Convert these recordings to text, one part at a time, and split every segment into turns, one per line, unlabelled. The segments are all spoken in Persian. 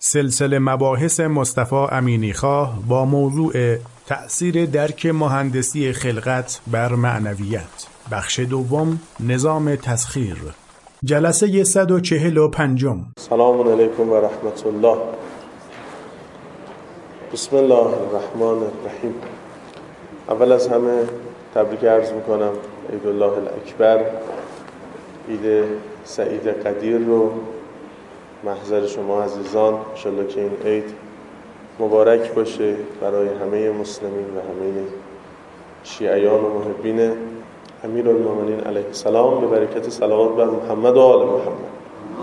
سلسله مباحث مصطفی امینیخواه با موضوع تأثیر درک مهندسی خلقت بر معنویت، بخش دوم، نظام تسخیر، جلسه 145.
سلام علیکم و رحمت الله. بسم الله الرحمن الرحیم. اول از همه تبریک عرض میکنم عید الله الاکبر، عید سعید قدیر رو محضر شما عزیزان. انشالله که این عید مبارک باشه برای همه مسلمین و همه شیعیان و محبین امیرالمومنین علیه السلام، به برکت صلوات بر محمد و آل محمد.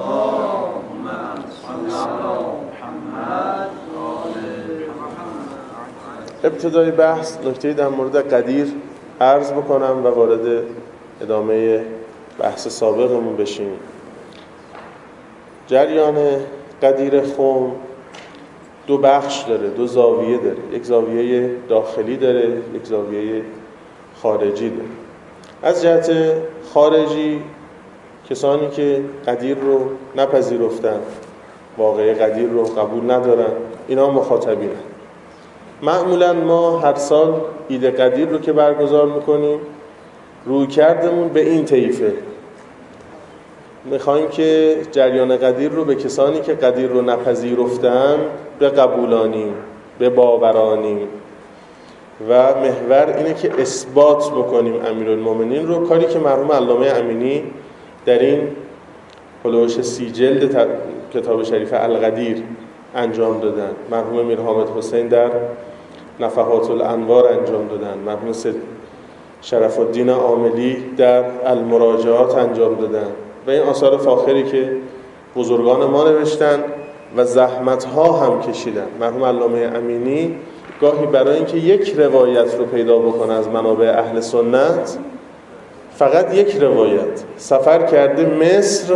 ابتدای بحث نکته‌ای در مورد قدیر عرض بکنم و وارد ادامه بحث سابقمون بشیم. جریان قدیر خم دو بخش داره، دو زاویه داره. یک زاویه داخلی داره، یک زاویه خارجی داره. از جهت خارجی کسانی که قدیر رو نپذیرفتن، واقعه قدیر رو قبول ندارن، اینا مخاطبینن. معمولا ما هر سال عید قدیر رو که برگزار میکنیم رویکردمون به این طیفه. میخوایم که جریان قدیر رو به کسانی که قدیر رو نپذیرفتن بقبولانیم، بباورانیم و محور اینه که اثبات بکنیم امیرالمومنین رو، کاری که مرحوم علامه امینی در این هلوش 30 جلد کتاب شریف القدیر انجام دادن، مرحوم میر حامد حسین در نفحات الانوار انجام دادن، مرحوم شرف الدین عاملی در المراجعات انجام دادن و این آثار فاخری که بزرگان ما نوشتن و زحمت‌ها هم کشیدن. مرحوم علامه امینی گاهی برای اینکه یک روایت رو پیدا بکنه از منابع اهل سنت، فقط یک روایت، سفر کرده مصر،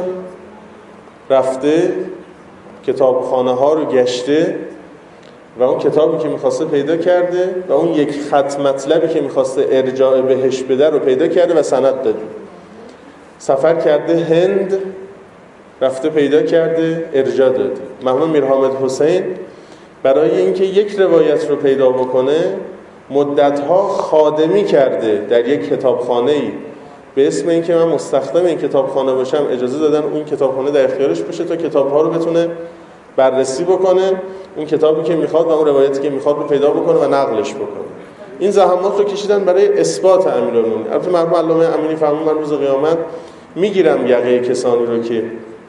رفته کتابخانه ها رو گشته و اون کتابی که میخواسته پیدا کرده و اون یک خط مطلبی که میخواسته ارجاع بهش بده رو پیدا کرده و سند داده. سفر کرده هند، رفته پیدا کرده ارجاع داده. مرحوم میر حامد حسین برای اینکه یک روایت رو پیدا بکنه مدت‌ها خادمی کرده در یک کتابخانه‌ای به اسم اینکه من مستخدم این کتابخانه باشم، اجازه دادن اون کتابخانه در اختیارش باشه تا کتاب‌ها رو بتونه بررسی بکنه، اون کتابی که میخواد و اون روایتی که میخواد رو پیدا بکنه و نقلش بکنه. این زحمات رو کشیدن برای اثبات امیرالمومنین. البته مرحوم علامه امینی فرمود من روز قیامت میگیرم یقه کسانی رو که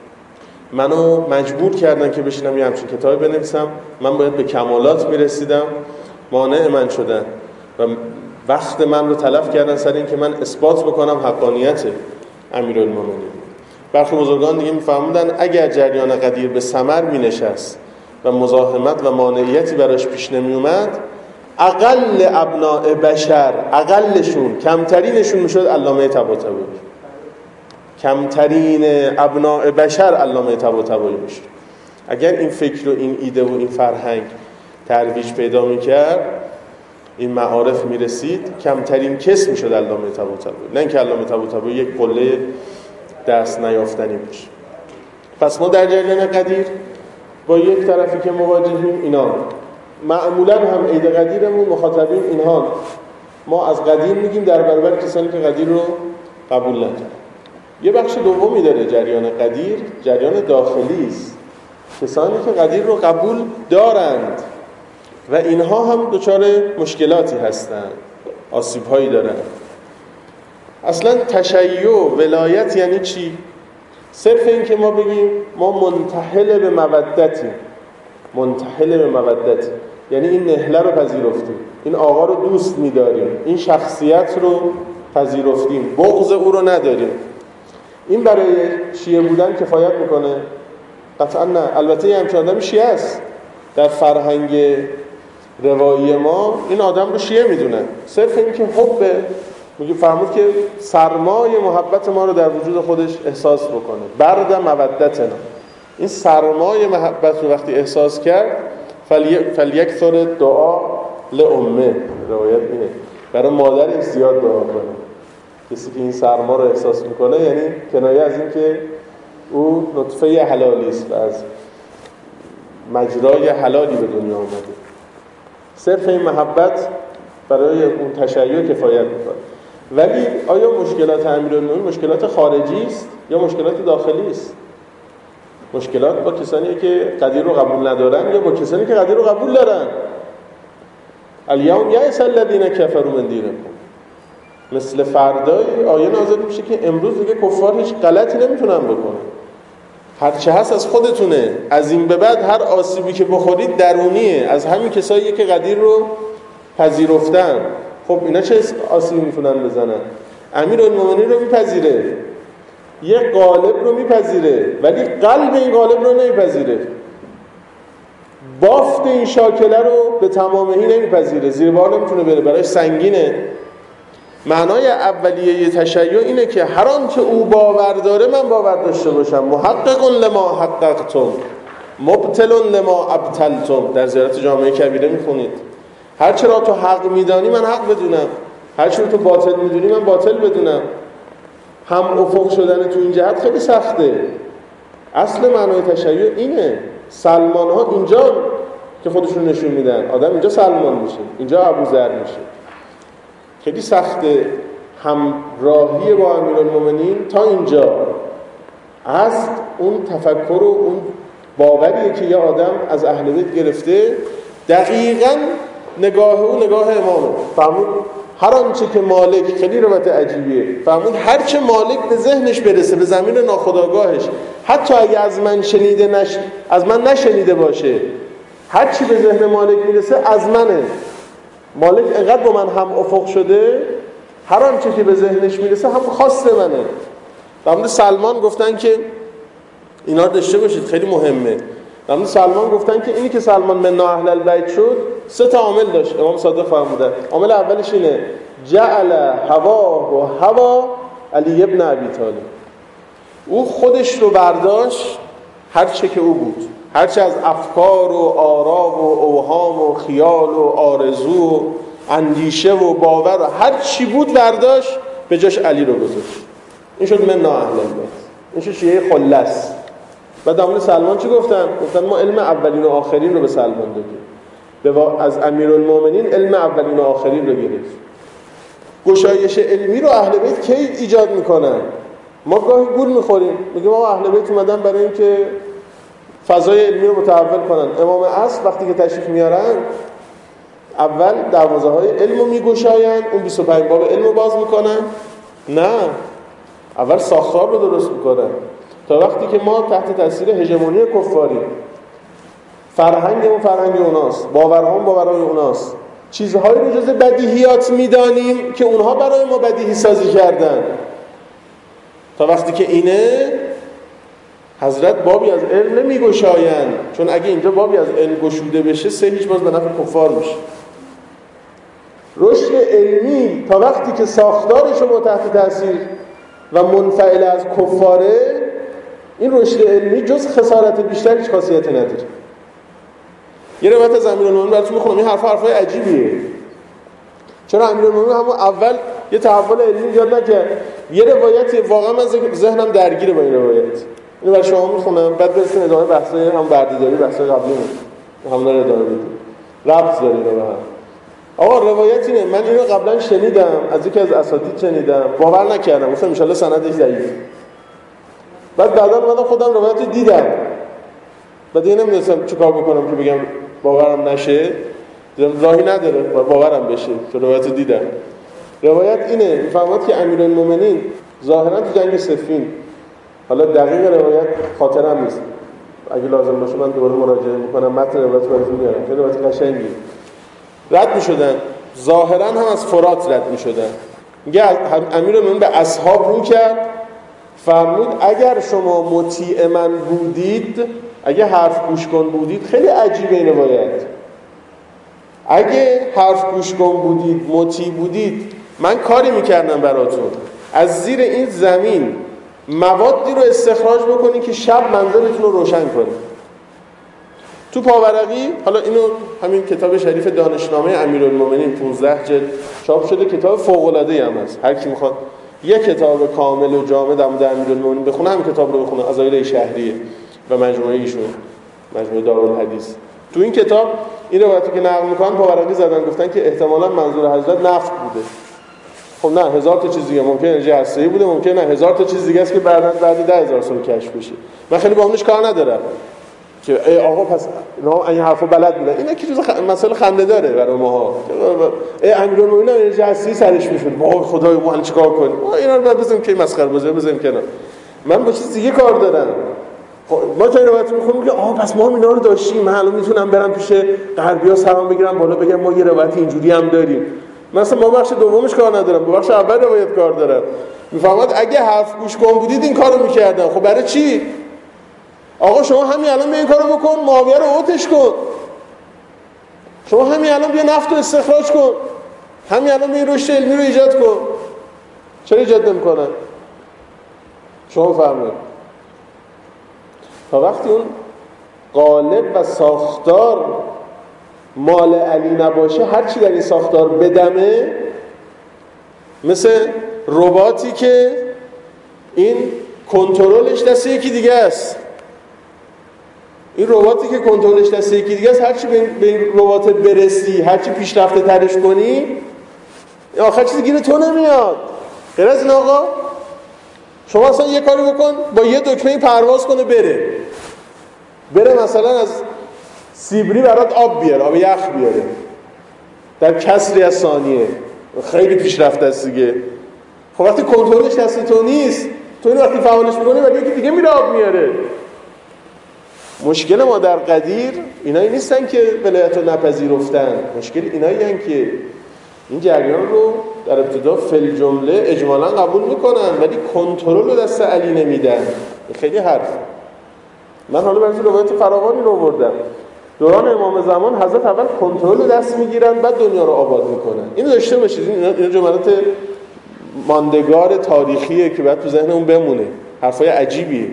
منو مجبور کردن که بشینم یه همچین کتابی بنویسم، من باید به کمالات میرسیدم، مانع من شدن و وقت من رو تلف کردن سر این که من اثبات بکنم حقانیت امیرالمومنین. برخی بزرگان دیگه میفهموندن اگر جریان قدیر به ثمر مینشست و مزاحمت و مانعیتی براش پیش نمی اومد، اقل ابناء بشر، اقلشون، کمترینشون میشد علامه طباطبایی. کمترین ابناء بشر علامه طباطبایی میشد. اگر این فکر و این ایده و این فرهنگ ترویج پیدا میکرد، این معارف میرسید، کمترین کس میشد علامه طباطبایی، نه اینکه علامه طباطبایی یک قله دست نیافتنی باشه. پس ما در جریان قدیر با یک طرفی که مواجهیم اینا، معمولا هم عید قدیرمون مخاطبین اینها. ما از قدیر میگیم در برابر کسانی که قدیر رو قبول ندارن. یه بخش دومی داره جریان قدیر، جریان داخلی است، کسانی که قدیر رو قبول دارند و اینها هم دچار مشکلاتی هستند، آسیب‌هایی دارند. اصلا تشیع ولایت یعنی چی؟ صرف این که ما بگیم ما منتحل به مودتیم، منتحل به مودتیم، یعنی این نهله رو پذیرفتیم، این آقا رو دوست می‌داریم، این شخصیت رو پذیرفتیم، بغض او رو نداریم. این برای شیعه بودن کفایت میکنه؟ قطعا نه. البته یه همچین آدم شیعه است. در فرهنگ روایی ما این آدم رو شیعه میدونن. صرف این که حب، میگه فرمود که سرمای محبت ما رو در وجود خودش احساس بکنه، برد مودتنا. این سرمای محبت رو وقتی احساس کرد، فلیکثر دعا لامه، روایت اینه، برای مادرش زیاد دعا کنه. کسی که این سرما رو احساس میکنه یعنی کنایه از این که او نطفه حلالی است و از مجرای حلالی به دنیا آمده. صرف این محبت برای اون تشیع کفایت میکنه. ولی آیا مشکلات امیرالمومنین مشکلات خارجی است یا مشکلات داخلی است؟ مشکلات با کسانی که قدیر رو قبول ندارن یا با کسانی که قدیر رو قبول دارن؟ الیوم یئس الذین کفروا من دینکم. مثل فردای آیه نازل میشه که امروز دیگه کفار هیچ غلطی نمیتونن بکنن. هر چه هست از خودتونه. از این به بعد هر آسیبی که بخورید درونیه، از همین کسایی که قدیر رو پذیرفتن. خب اینا چه آسیبی میتونن بزنن؟ امیرالمومنین رو میپذیره، یه غالب رو میپذیره، ولی قلب این غالب رو نمیپذیره. بافت این شاکله رو به تمامهی نمیپذیره، زیر بار نمیتونه بره، براش سنگینه. معنای اولیه تشیع اینه که هر آن که او باور داره من باور داشته باشم. محقق لما حققتم مبطل لما ابطلتم. در زیارت جامعه کبیره میخونید هر چرا تو حق میدانی من حق بدونم، هر چرا تو باطل میدونی من باطل بدونم. هم افق شدن تو این جهت خیلی سخته. اصل معنای تشیع اینه. سلمان ها اینجا که خودشون نشون میدن، آدم اینجا سلمان میشه، اینجا ابوذر میشه. خیلی سخته همراهی با امیرالمومنین تا اینجا. اصل اون تفکر و اون باوریه که یه آدم از اهل بیت گرفته، دقیقاً نگاه او نگاه امامه. فهمون هر آنچه که مالک، خیلی روایت عجیبیه، فهمون هر چه مالک به ذهنش برسه، به زمین ناخودآگاهش، حتی اگه از من نشنیده باشه، هر چی به ذهن مالک میرسه از منه. مالک انقدر با من هم افق شده، هر آنچه که به ذهنش میرسه هم خاص منه. در مورد سلمان گفتن که اینا رو داشته باشید، خیلی مهمه. در مورد سلمان گفتن که اینی که سلمان من اهل البیت شد 3 تا عامل داشت. امام صادق فرمودن عامل اولش اینه جعل هواه و هوا علی ابن ابی طالب. او خودش رو برداشت، هر چه که او بود، هر چه از افکار و آرا و اوهام و خیال و آرزو و اندیشه و باور و هر چی بود برداشت، به جاش علی رو گذاشت. این شد من اهل البیت. این شد شیعه خلص. بعد در مورد سلمان چی گفتن؟ گفتن ما علم اولین و آخرین رو به سلمان دادیم. از امیرالمومنین علم اولین و آخرین رو گرفت. گشایش علمی رو اهل بیت کی ایجاد میکنن؟ ما گاهی گول میخوریم، میگیم ما اهل بیت اومدن برای اینکه فضای علمی رو متحول کنن. امام عصر وقتی که تشریف میارن، اول دروازه‌های علم رو میگشاین، اون 25 باب علم رو باز میکنن؟ نه، اول ساختار رو درست میکنن. تا وقتی که ما تحت تاثیر هژمونی کفاری، فرهنگمون فرهنگ اوناست، باورهامون باورهای اوناست، چیزهایی رو جز بدیهیات میدانیم که اونها برای ما بدیهی سازی کردن. تا وقتی که اینه، حضرت بابی از علم نمیگشاین، چون اگه اینجا بابی از علم گشوده بشه هیچ باز به نفع کفار میشه. رشد علمی تا وقتی که ساختارش رو تحت تاثیر و منفعل از کفاره، این رشد علمی جز خسارت بیشتر هیچ خاصیتی نداره. یه روایت از امیرالمومنین براتون میخونم، این حرفای عجیبیه. چرا امیرالمومنین همون اول یه تحول علمی ایجاد نکرد؟ یه روایتی واقعا من ذهنم درگیره با این روایت. اینو برای شما میخونم، بعد برسیم ادامه بحثای هم بردهداری، بحثای قبلیمون همون رو ادامه بدیم. ربط داره اینا به هم. آقا روایت اینه، من اینو قبلا شنیدم، از یکی از اساتید شنیدم، باور نکردم، گفتم ان شاءالله سندش ضعیف. بعد بعدا اومدم خودم روایت رو دیدم. بعد دیگه نمی‌دونستم چیکار بکنم که بگم باورم نشه. دیدم راهی نداره باورم بشه، تو روایت رو دیدم. روایت اینه، میفهمد که امیرالمومنین ظاهرا تو جنگ صفین، حالا دقیق روایت خاطرم نیست، اگه لازم باشه من دوباره مراجعه میکنم، متن روایت براتون میارم، خیلی روایت قشنگیه. رد میشدن، ظاهرا هم از فرات رد میشدن. میگه امیرالمومنین به اصحاب رو کرد، فرمود اگر شما مطیع من بودید، اگه حرف گوش کن بودید، خیلی عجیبه این روایت، اگه حرف گوش کن بودید، مطیع بودید، من کاری میکردم براتون، از زیر این زمین موادی رو استخراج بکنی که شب منزلتون رو روشن کنی. تو پاورقی، حالا اینو همین کتاب شریف دانشنامه امیرالمومنین 15 جلد چاپ شده، کتاب فوق‌العاده‌ای هم هست. هر کی میخواد یک کتاب کامل و جامع در مورد امیرالمومنین بخونه، همین کتاب رو بخونه، عزایل شهریه و مجموعه ایشون. مجموعه دارالحدیث. تو این کتاب این روایتی که نقل میکنن پاورقی زدن، گفتن که احتمالاً منظور حضرت نفت بوده. خب نه، 1000 تا چیز دیگه ممکنه انرژی هسته‌ای بوده، ممکنه 1000 تا چیز دیگه است که بعد 10000 سال کشف بشه. من خیلی با اونش کار ندارم که ای آقا پس اینا این حرفو بلد بودن. اینا که جزء مسائل خنده داره برای ماها. ای امیرالمومنین انرژی هسته‌ای سرش میشد. وای خدای ما الان چیکار کنیم؟ اینا رو بعد بزنیم که مسخره بازی بزنیم کنار. من با چیز دیگه کار دارم. ما تا این روایت میخونیم که پس ما هم اینا رو داشتیم، من الان میتونم برم پیش غربی‌ها سلام بگیرم بالا بگم ما یه روایت اینجوری هم داریم. مثلا ما بخش دومش کار ندارم، با بخش اول روایت کار دارم. میفهمید اگه حرف گوش کن بودید این کارو میکردم. خب برای چی؟ آقا شما همین الان بیا این کارو بکن، معاویه رو اوتش کن. شما همین الان بیا نفت رو استخراج کن. همین الان بیا رشد علمی رو ایجاد کن. چرا ایجاد نمی‌کنن؟ شما فهمید. تا وقتی اون قالب و ساختار مال علی نباشه، هر چی در این ساختار بدمه، مثل رباتی که این کنترلش دست یکی دیگه است. این رباتی که کنترلش دست یکی دیگه است، هر چی به این ربات برسی، هر چی پیشرفته ترش کنی، آخر چیزی گیر تو نمیاد. غیر از این آقا شما اصلا یه کاری بکن با یه دکمه پرواز کنه بره مثلا از سیبری برات آب بیاره، آب یخ بیاره در کسری از ثانیه. خیلی پیشرفته است دیگه. خب وقتی کنترلش دست تو نیست، تو این وقتی فعالش میکنی ولی یکی دیگه میره آب میاره. مشکل ما در قدیر اینایی نیستن که ولایت رو نپذیرفتن، مشکل اینایی هستن که این جریان رو در ابتدا فل جمله اجمالا قبول میکنن ولی کنترل رو دست علی نمیدن. خیلی حرف. من حالا برای روایت فراوانی رو آوردم. دوران امام زمان حضرت اول کنترل رو دست میگیرن بعد دنیا رو آباد میکنن. اینو داشته باشید، این جملات ماندگار تاریخیه که باید تو ذهنمون بمونه. حرفای عجیبیه.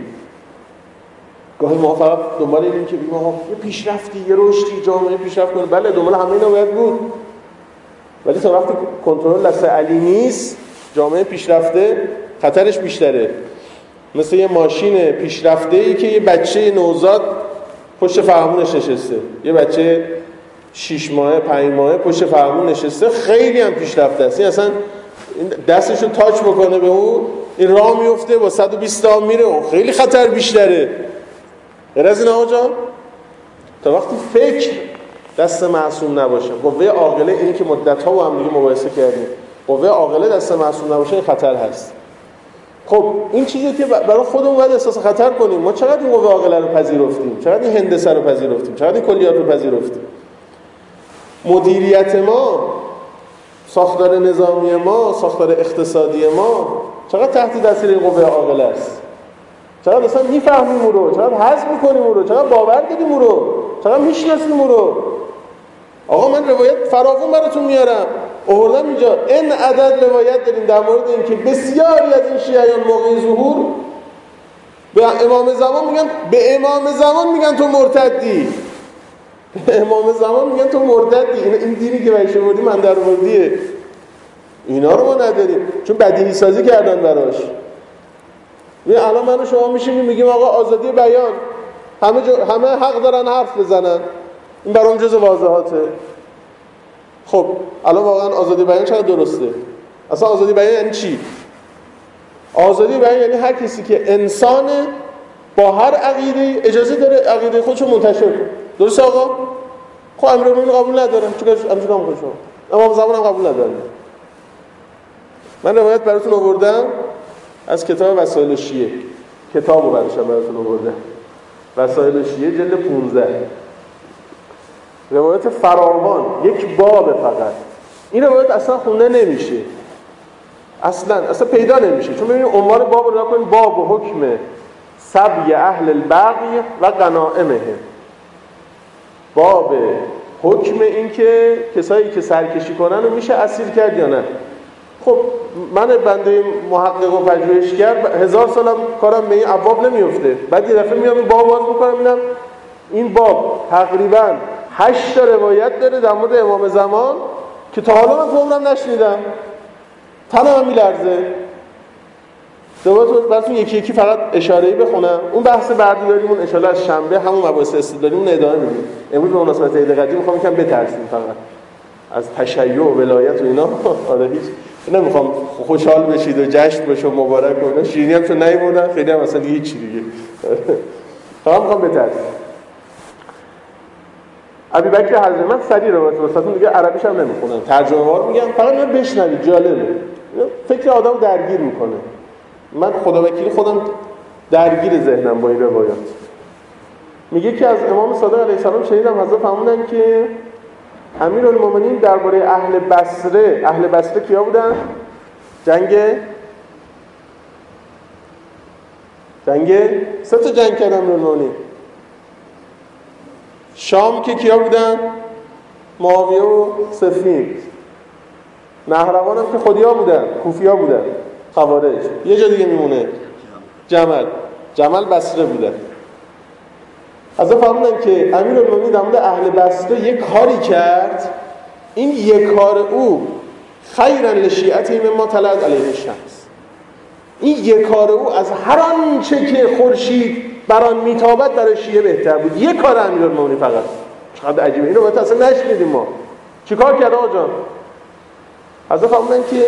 گاهی ما فقط دنبال اینیم که بگیم آقا یه پیشرفتی، یه رشدی، جامعه پیشرفت کنه. بله دنبال همه اینا باید بود. ولی تا وقتی کنترل دست علی نیست، جامعه پیشرفته خطرش بیشتره. مثل یه ماشین پیشرفته‌ای که یه بچه نوزاد پشت فرمونش نشسته، یه بچه 6 ماهه 5 ماهه پشت فرمون نشسته، خیلی هم پیشرفته است. این اصلا دستشو تاچ بکنه به اون، این راه میفته با 120 تا میره، اون خیلی خطر بیشتره. غیر از این آقا جان، تا وقتی فکر دست معصوم نباشه، قوه عاقله، اینی که مدت‌ها با هم دیگه مباحثه کردیم، قوه عاقله دست معصوم نباشه این خطر هست. خب این چیزی که برای خودمون باید احساس خطر کنیم. ما چقدر این قوه عاقله رو پذیرفتیم، چقدر این هندسه رو پذیرفتیم، چقدر این کلیات رو پذیرفتیم. مدیریت ما، ساختار نظامی ما، ساختار اقتصادی ما چقدر تحت تاثیر این قوه عاقله است. چقدر اصلا میفهمیم اون رو، چقدر حذف میکنیم اون رو، چقدر باور داریم اون رو، چقدر میشناسیم اون رو. آقا من روایت فراوون براتون میارم، آوردم اینجا. این عدد روایت داریم در مورد این که بسیاری از این شیعیان موقع ظهور به امام زمان میگن تو مرتدی. به امام زمان میگن تو مرتدی. این دینی که بهش آوردیم من در آوردیه. اینا رو ما نداریم چون بدیهی سازی کردن براش. ببین الان من و شما میشیم میگیم آقا آزادی بیان، همه حق دارن حرف بزنن، این برام جز واضحاته. خب الان واقعا آزادی بیان چقدر درسته؟ اصلا آزادی بیان یعنی چی؟ آزادی بیان یعنی هر کسی که انسان با هر عقیده اجازه داره عقیده خودشو منتشر کنه. درسته آقا؟ خب امیرالمومنین قبول ندارن، چون امام خودشون امام زمان هم قبول ندارن. من روایت براتون آوردم از کتاب وسائل شیعه، کتابو براتون آوردم، وسائل شیعه جلد 15. روایت فراوان، یک باب فقط. این روایت اصلا خونده نمیشه، اصلا پیدا نمیشه. چون ببینید عنوان باب رو نگاه کنید، باب و حکم سبی اهل البغی و غنائمهم. باب حکم این که کسایی که سرکشی کنن رو میشه اسیر کرد یا نه. خب من بنده محقق و پژوهشگر 1000 سالم کارم به این ابواب نمیفته. بعد یه دفعه میام این باب باز میکنم میبینم این باب تقریبا 8 تا روایت داره در مورد امام زمان که تا حالا من تو عمرم نشنیدم. تنم میلرزه. دوباره براتون یکی یکی فقط اشاره‌ای بخونم. اون بحث بردهداریمون ان شاءالله از شنبه همون مباحث استدلالیمون ادامه میدیم. امروز به مناسبت عید قدیر میخوام یکم بترسیم فقط از تشیع و ولایت و اینا. آره هیچ نمیخوام خوشحال بشید و جشن باشه و مبارک باشه. شیرینی هم چون نیوردن خیلی هم اصلا هیچ چیزی دیگه. فقط میخوام بترسیم. ابوبکر حضرت من سری رو واسهتون دیگه عربیش هم نمیخونم. ترجمه وار میگم. فقط اینو بشنوید جالبه. فکر آدمو درگیر میکنه. من خداوکیلی خودم درگیر ذهنم با این روایات. میگه که از امام صادق علیه السلام شنیدم حضرت فرمودن که امیرالمومنین درباره اهل بصره کیا بودن؟ جنگ 3 تا جنگ کردن امیرالمومنین. شام که کیا بودن؟ معاویه و صفین. نهروان هم که خودیا بودن، کوفیا بودن، خوارج. یه جا دیگه میمونه جمل بصره بودن. از فرمودن که امیرالمومنین در مورد اهل بصره یک کاری کرد، این یک کار او خیرا لشیعته مما طلعت علیه الشمس، این یک کار او از هر آنچه که خورشید بر آن میتابد برای شیعه بهتر بود. یک کار امیرالمومنین فقط. چقدر عجیبه. اینو باید اصلا نشنیدیم ما. چیکار کرد آقا جان؟ حضرت فرمودن که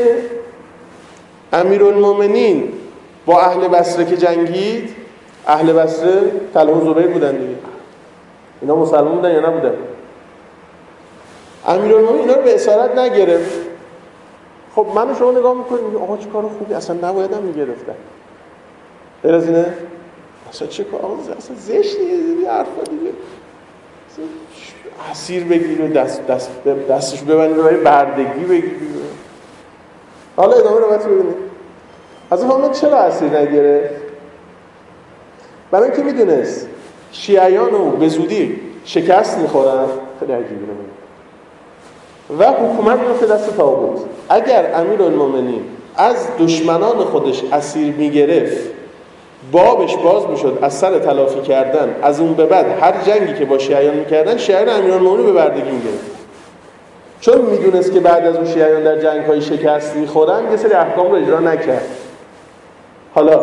امیرالمومنین با اهل بصره که جنگید، اهل بصره طلحه و زبیر بودن دیگه. اینا مسلمان بودن یا نبودن؟ امیرالمومنین اینا رو به اسارت نگرفت. خب من و شما نگاه میکنیم میگیم آقا چه کار خوبی، اصلا نباید هم میگرفتن. غیر از اینه اصلا چه کار آقا اصلا زشته یه حرفا دیگه. اسیر بگیر و دستش ببندید و برای بردگی بگیر. حالا ادامه رو باید ببینید. حضرت فرمودن چرا اسیر نگرفت؟ برای اینکه میدونست شیعیان رو به زودی شکست میخورن. خیلی عجیبه و حکومت میفته دست طاغوت. اگر امیرالمومنین از دشمنان خودش اسیر میگرفت، بابش باز میشد از سر تلافی کردن. از اون به بعد هر جنگی که با شیعیان میکردن، شیعیان امیرالمومنین به بردگی میگرفت. چون میدونست که بعد از اون شیعیان در جنگ‌های شکست میخورن، یه سری احکام رو اجرا نکرد. حالا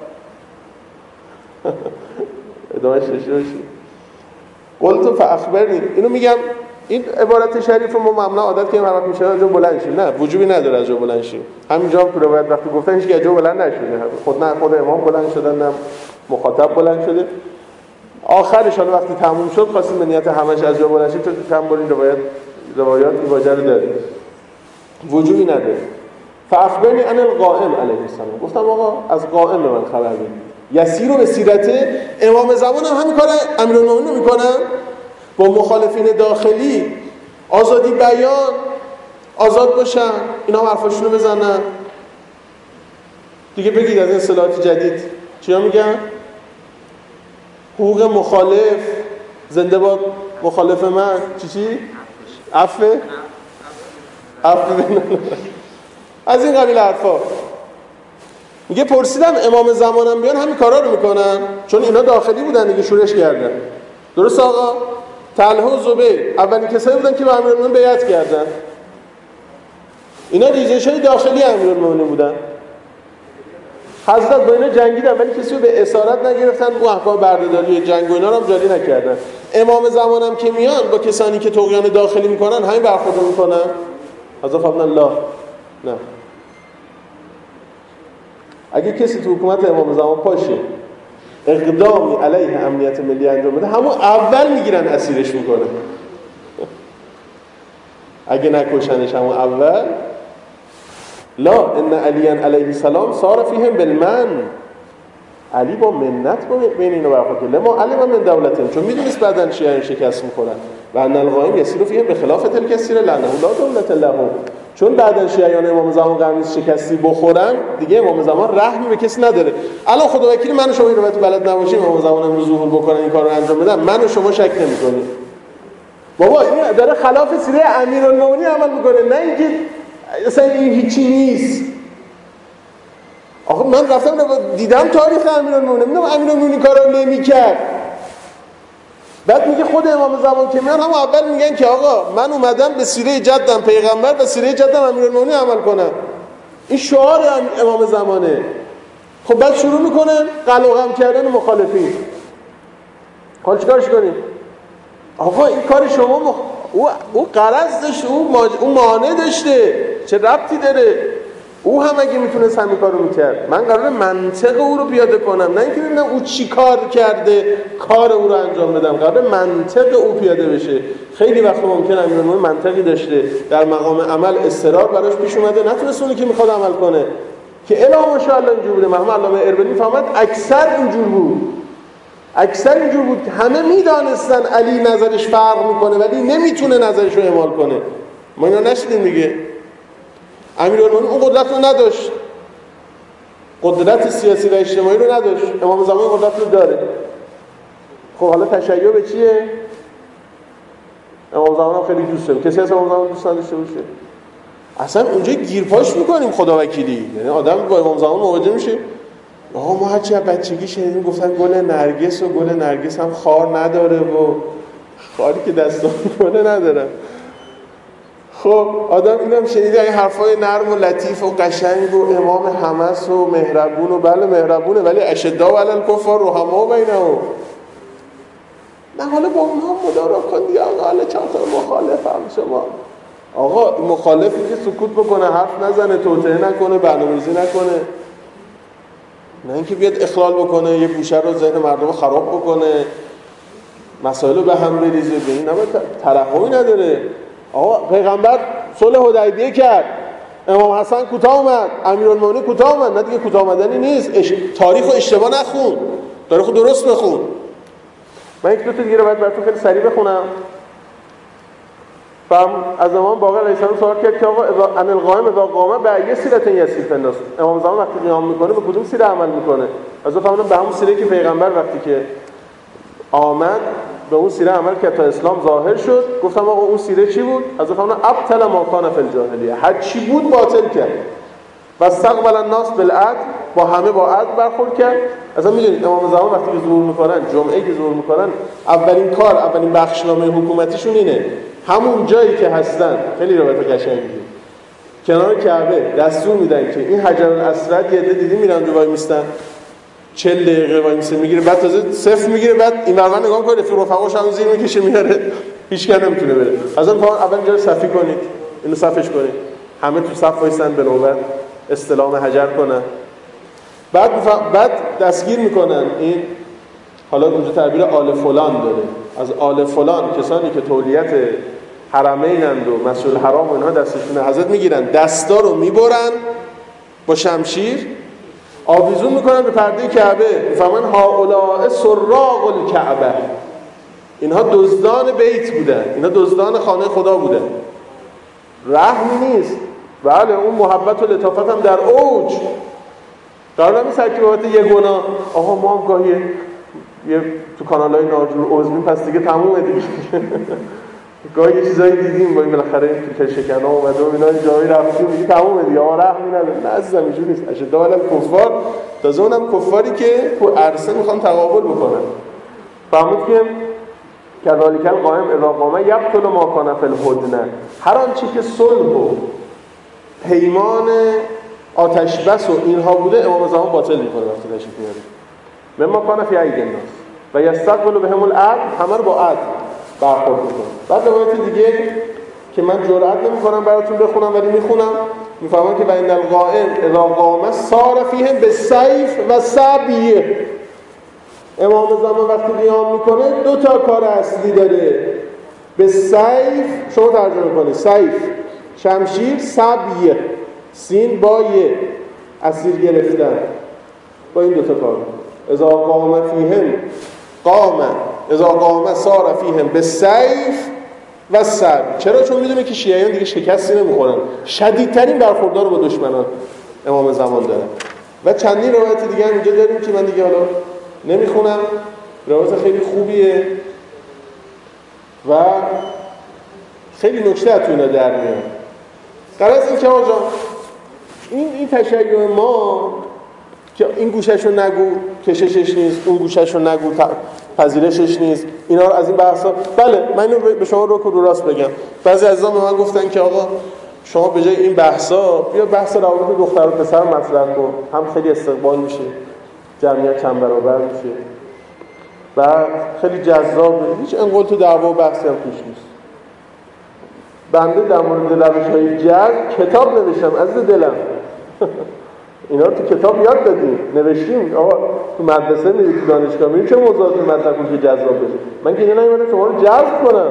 ادامهش داشته باشید. قلت فاخبرنی. اینو میگم، این عبارت شریف رو ما معمولا عادت کردیم هر وقت میشه از جا بلند شیم. نه، وجوبی نداره از جا بلند شیم. همینجا هم تو روایت وقتی گفتن هیچ از جا بلند نشده. خود امام بلند شدن، نه مخاطب بلند شده. آخرش حالا وقتی تموم شد خواستیم به نیت همش از جا بلند شیم، چون چند بار این روایات این واژه رو داره. وجوبی نداره. فاخبرنی عن القائم علیه السلام. گفتم آقا از قائم به من خبر بدید. یسیر به سیرته. امام زمان هم همین کار امیرالمومنین رو میکنن با مخالفین داخلی. آزادی بیان، آزاد باشن، اینا حرفاشون رو بزنن دیگه. بگید از این اصطلاحات جدید چیا میگن؟ حقوق مخالف، زنده باد مخالف من، چی؟ عفو از این قبیل حرفا. میگه پرسیدم امام زمانم بیان همین کارا رو میکنن؟ چون اینا داخلی بودن دیگه، شورش کردن. درست آقا؟ طلحه و زبیر اولین کسایی بودن که با امیرالمومنین بیعت کردن. اینا ریزش‌های داخلی امیرالمومنین بودن. حضرت با اینا جنگیدن ولی کسی رو به اسارت نگرفتن. اون احکام بردهداری جنگ و اینا رو هم جاری نکردن. امام زمانم که میان با کسانی که طغیان داخلی میکنن همین برخورد میکنن. حضرت فرمودن لا، نه. اگه کسی تو حکومت امام زمان پاشه اقدامی علیه امنیت ملی انجام بده، همون اول میگیرن اسیرش میکنن. اگه نکشنش همون اول. لا ان علی علیه السلام صار فیهم بالمن. علی با منت بین اینو برخورد کرد. لما علم من دولتهم، چون میدونست بعدن شیعیان شکست میخورن. و ان القائم یسیر فیهم بخلاف تلک السیر لعنه لا دولت له. چون بعدن شیعیان امام زمان قرنیز شکستی بخورن دیگه، امام زمان رحمی به کسی نداره. الان خدا وکیلی من و شما این رو بلد نباشیم امام زمان امروز ظهور بکنن این کارو انجام بدن، من و شما شک نمی‌کنیم. بابا این داره خلاف سیره امیرالمومنین عمل میکنه، نه اینکه اصلا این هیچی نیست. آخه من رفتم دیدم تاریخ امیرالمومنین، میگم امیرالمومنین کارو نمی‌کرد. بعد میگه خود امام زمان که میان هم اول میگن که آقا من اومدم به سیره جدم پیغمبر و سیره جدم امیرالمومنین عمل کنم. این شعار امام زمانه. خب بعد شروع میکنه قلقم کردن مخالفین. حالا چیکارش کنیم؟ آقا این کار شما او غرض داشته، او مانع داشته، چه ربطی داره؟ او هم اگه میتونست همین کارو میکرد. من قراره منطق او رو پیاده کنم، نه اینکه ببینم او چی کار کرده کار او رو انجام بدم. قراره منطق او پیاده بشه. خیلی وقت ممکنه امیرالمومنین منطقی داشته، در مقام عمل اضطرار براش پیش اومده، نتونست اونی که میخواد عمل کنه، که الا ماشاءالله اینجور بوده. مرحوم علامه اربیلی فهمد اکثر اینجور بود، اکثر اینجور بود. همه میدانستن علی نظرش فرق میکنه ولی نمیتونه نظرش رو اعمال کنه. ما اینا نشیدیم دیگه. امیرالمومنین اون قدرت رو نداشت، قدرت سیاسی و اجتماعی رو نداشت. امام زمان قدرت رو داره. خب حالا تشیع به چیه؟ امام زمان هم خیلی دوست داره. کسی از امام زمان دوست نداشته باشه؟ اصلا اونجا گیرپاش میکنیم خدا وکیلی. یعنی آدم با امام زمان مواجه میشه، آقا ما هرچی از بچگی شنیدیم گفتن گل نرگس و گل نرگس هم خار نداره و خاری که دستان گل نداره. خب آدم اینم شنیده این حرفای نرم و لطیف و قشنگ و امام همس و مهربون و بله مهربونه ولی اشداء علی الکفار رحماء بینهم. نه حالا با اونها مدارا کن دیگه آقا، حالا چند تا مخالف هم شما. آقا مخالفی که سکوت بکنه، حرف نزنه، توطئه نکنه، برنامه‌ریزی نکنه، نه اینکه بیاد اخلال بکنه، یه گوشه رو ذهن مردم خراب بکنه، مسائل رو به هم بریزه. به این نباید ترحمی نداره. آقا پیغمبر صلح حدیبیه کرد، امام حسن کوتاه اومد، امیرالمومنین کوتاه اومد. نه دیگه کوتاه اومدنی نیست. تاریخ رو اشتباه نخون، تاریخ رو درست بخون. من یک دو تا دیگه رو باید براتون خیلی سریع بخونم. از امام باقر علیه السلام سوال کرد که آقا ان القائم اذا قام به ای سیره یسیر فی الناس. امام زمان وقتی قیام میکنه به کدوم سیره عمل میکنه؟ از اون فهمیدم به همون سیره که پیغمبر وقتی که آمد به اون سیره عمل کرد تا اسلام ظاهر شد. گفتم آقا اون سیره چی بود؟ از اون فهمیدم ابطل ما کان فی الجاهلیه، هر چی بود باطل کرد. و استقبل الناس بالعدل، با همه با عدل برخورد کرد. اصلا میدونید امام زمان وقتی که ظهور میکنن، جمعه که ظهور میکنن، اولین کار، اولین بخشنامه حکومتیشون اینه همون جایی که هستن، خیلی روایت قشنگی، کنار کعبه دستور میدن که این حجر الاسود یه عده دیدی میرن رو وای میستن 40 دقیقه وای میسه میگیره، بعد تازه صفر میگیره، بعد این برون نگاه کنه رفیق رفقاش هم زیر میکشه میاره، هیچ کس نمیتونه بره. از اون اول اینجا صفی کنید، اینو صفش کنید، همه تو صف وایسن به نوبت استلام حجر کنن. بعد دستگیر میکنن این، حالا اونجا تعبیر آل فلان داره، از آل فلان کسانی که تولیت حرمینند و مسجد الحرام و اینها دستشونه حضرت میگیرن، دستا رو میبرن با شمشیر آویزون میکنن به پرده کعبه. میفهمن هؤلاء سراق الکعبه، اینها دزدان بیت بودن، اینها دزدان خانه خدا بودن. رحمی نیست. بله اون محبت و لطافت هم در اوج. قرار نیست هر کی بابت یه گناه آقا ما هم گاهی یه تو کانالای ناجور عضویم پس دیگه تمومه دیگه گاهی یه چیزایی دیدیم با این بالاخره تو شکنا اومده و اینا جایی رفتیم دیگه تمومه دیگه آقا رحمی نداره. نه عزیزم اینجوری نیست. اشداء علی الکفار، تازه اونم کفاری که تو عرصه میخوان تقابل بکنن. فهمید که کذالک القائم اذا قام یقتل ما کان فی الهدنه، هر آنچه که صلح و پیمان آتش بس و اینها بوده امام زمان باطل میکنه وقتی تشریف میاره. مما کان فی ایدی الناس و یستقبل بهم العدل، همه رو با عدل برخورد میکنه. بعد روایت دیگه که من جرئت نمیکنم براتون بخونم ولی میخونم، میفهمم که بین القائم اذا قام صار فیهم بالسیف و سبیه. امام زمان وقتی قیام میکنه دو تا کار اصلی داره. به سیف شما ترجمه کنید، سیف شمشیر، سبیه سین با یه اسیر گرفتن، با این دو تا کار. اذا قام فیهم قام اذا قام صار فیهم بالسیف و سر. چرا؟ چون میدونه که شیعیان دیگه شکستی نمیخورن، شدیدترین برخوردار رو با دشمنان امام زمان دارن. و چندین روایت دیگه هم اینجا داریم که من دیگه حالا نمیخونم، روایت خیلی خوبیه و خیلی نکته از تو اینا در میاد. غرض این که آقا این تشیع ما که این گوشه‌شو نگو کششش نیست، اون گوشه‌شو نگو پذیرشش نیست، اینا رو از این بحثا. بله من اینو به شما رو راست بگم، بعضی عزیزان به من گفتن که آقا شما به جای این بحثا بیا بحث روابط دختر و پسر مطرح کن، هم خیلی استقبال میشه، جمعیت چند برابر میشه و خیلی جذابه، هیچ انقل تو دعوا و بحثی هم توش نیست. بنده در مورد روش‌های جذب کتاب نوشتم عزیز دلم. اینا رو تو کتاب یاد دادیم، نوشتیم. آقا تو مدرسه میری، تو دانشگاه میری، چه موضوعاتی مطرح کنی که جذاب بشه؟ من که اینا نمی‌دونم شما رو جذب کنم.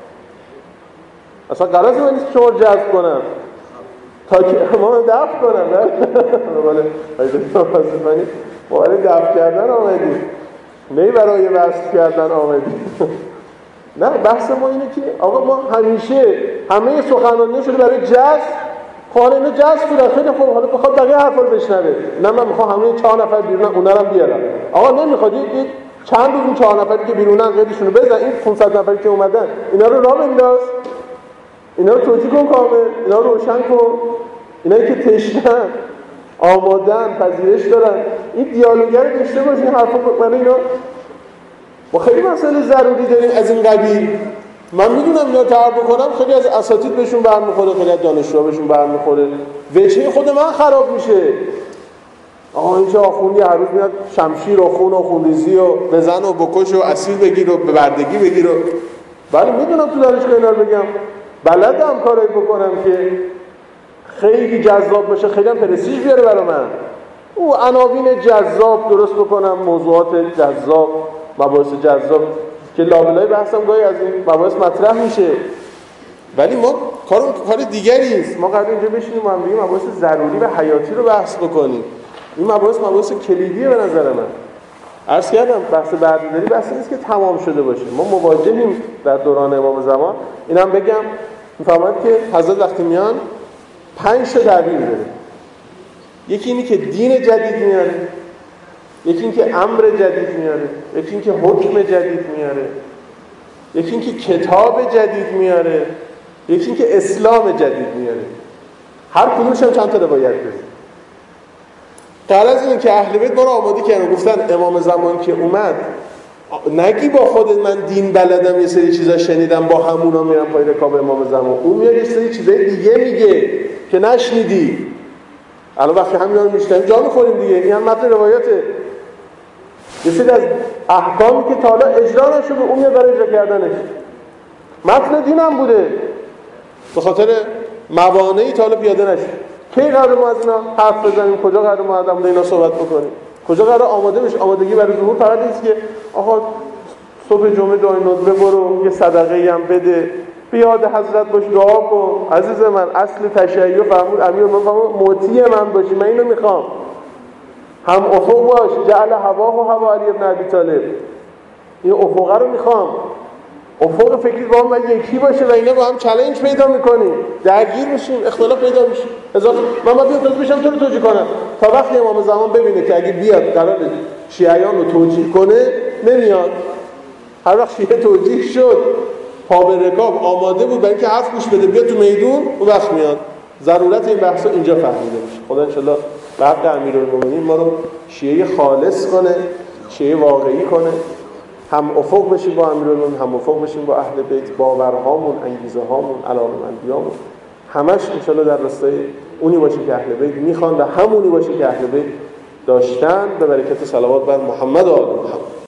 اصلا قرار نیست شما رو جذب کنم تا که ما دفع کنم. نه ولی وظیفه‌ای برای دفع کردن آمدیم، نه برای وصل کردن آمدیم. نه بحث ما اینه که آقا ما همیشه همه سخنرانی شده برای جذب. حالا اینو جذب کنه خیلی خوب، حالا بخواد بقیه حرفا رو بشنوه. نه من میخوام همه 4 نفر بیرونن اونا رو بیارم. آقا نمیخواد چند روز اون 4 نفری که بیرونن قیدشون رو بزن، این 500 نفری که اومدن اینا رو راه بنداز، اینا رو توجیه کن کامل، اینا رو روشن کن. اینایی که تشنن، آمادن، پذیرش دارن، این دیالوگر رو داشته باشین. حرفا من اینا ما خیلی مسئله ضروری داریم از این قبیل. من میدونم اینا تعریف بکنم خیلی از اساتید بهشون برمیخوره، خیلی از دانشجوها بهشون برمیخوره، وجهه خود من خراب میشه. آقا این چه آخوندی هر روز میاد شمشیر و خون و خونریزی و بزن و بکش و اسیر بگیر و به بردگی بگیر. ولی میدونم تو دانشگاه اینا رو بگم، بلدم کارایی بکنم که خیلی جذاب باشه، خیلی هم پرستیژ بیاره برای من. او عناوین جذاب درست بکنم، موضوعات جذاب، مباحث جذاب که لابلای بحثم گاهی از این مباحث مطرح میشه. ولی ما کار دیگری است. ما قرار اینجا بشینیم و هم دیگه مباحث ضروری و حیاتی رو بحث بکنیم. این مباحث کلیدیه به نظر من. عرض کردم بحث بردهداری بحثی نیست که تمام شده باشه. ما مواجهیم در دوران امام زمان. اینم بگم میفهمید که حضرت وقتی میان 5 تا دلیل داره. یکی اینی که دین جدید میاره، یکی این که امر جدید میاره، یکی این که حکم جدید میاره، یکی این که کتاب جدید میاره، یکی این که اسلام جدید میاره. هر کدومش هم چند تا روایت داره. غرض اینه که اهل بیت ما رو آماده کردن، گفتن امام زمان که اومد نگی با خودت من دین بلدم، یه سری چیزا شنیدم با همونا میرم پای رکاب امام زمان. اون میاد یه سری چیزای دیگه میگه که نشنیدی. الان وقتی همینا رو میشنویم جا میخوریم دیگه. این هم متن روایته. یه سری از احکامی که تا حالا اجرا نشده اون میاد برای اجرا کردنش. متن دین هم بوده، به خاطر موانعی تا حالا پیاده نشد. کی قرار ما از اینا حرف بزنیم؟ کجا قرار ما آدم اینا صحبت بکنیم؟ کجا قرار آماده بشه؟ آمادگی برای ظهور فقط نیست که آقا صبح جمعه دعای ندبه برو یه صدقه‌ای هم بده، بیاد حضرت باش دعا کن. عزیز من اصل تشیع فرمود امیرالمومنین موتی من باشی، من اینو میخوام. هم افق باش، جعل هواه و هوا علی ابن ابی طالب. این افقه رو میخوام. افق فکری با هم باید یکی باشه و اینا با هم چالش پیدا میکنیم، درگیر میشیم، اختلاف پیدا میشه. من باید بیاد بشم تو رو توجیه کنم تا وقتی امام زمان ببینه که اگه بیاد قرار شیعیان رو توجیه کنه نمیاد. هر وقت شیعه توجیه شد پا به رکاب آماده بود برای اینکه حرف گوش بده بیاد تو میدون، اون وقت میاد. ضرورت این بحثا اینجا فهمیده میشه. خدا ان شاءالله به حق امیرالمومنین ما رو شیعه خالص کنه، شیعه واقعی کنه، هم افق بشیم با امیرالمومنین، هم افق بشیم با اهل بیت، باورهامون، انگیزه هامون، علامت‌مندیامون همش ان شاءالله در راستای اونی باشه که اهل بیت میخوان و همونی باشه که اهل بیت داشتن، به برکت صلوات بر محمد و آل محمد.